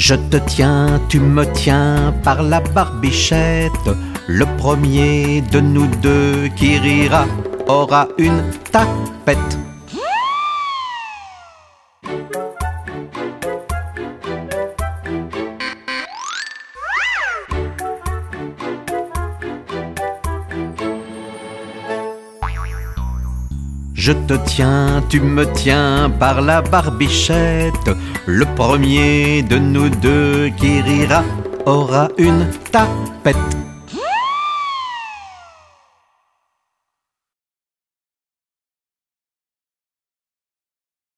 Je te tiens, tu me tiens par la barbichette. Le premier de nous deux qui rira aura une tapette. Je te tiens, tu me tiens par la barbichette. Le premier de nous deux qui rira aura une tapette.